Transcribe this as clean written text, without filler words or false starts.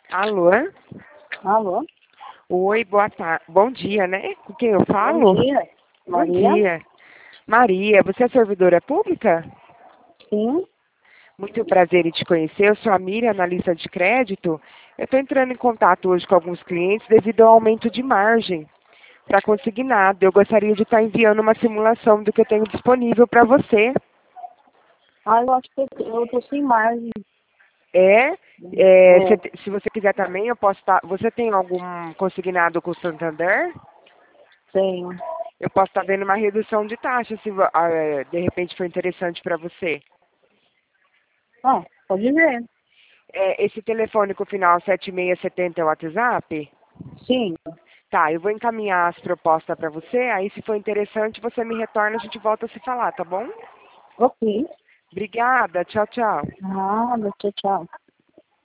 Alô? Alô? Oi, boa tarde. Bom dia, né? Com quem eu falo? Bom dia. Bom Maria? dia. Maria, você é servidora pública? Sim. Muito prazer em te conhecer. Eu sou a Miriam, analista de crédito. Eu estou entrando em contato hoje com alguns clientes devido ao aumento de margem para consignado. Eu gostaria de estar enviando uma simulação do que eu tenho disponível para você. Eu acho que eu tô sem margem. Se você quiser também, eu posso estar. Você tem algum consignado com o Santander? Tenho. Eu posso estar vendo uma redução de taxa se de repente for interessante para você. Pode ver. Esse telefone com o final 7670 é o WhatsApp? Sim. Tá, eu vou encaminhar as propostas para você, aí se for interessante você me retorna, a gente volta a se falar, tá bom? Ok. Obrigada, tchau, tchau. Nada, tchau, tchau.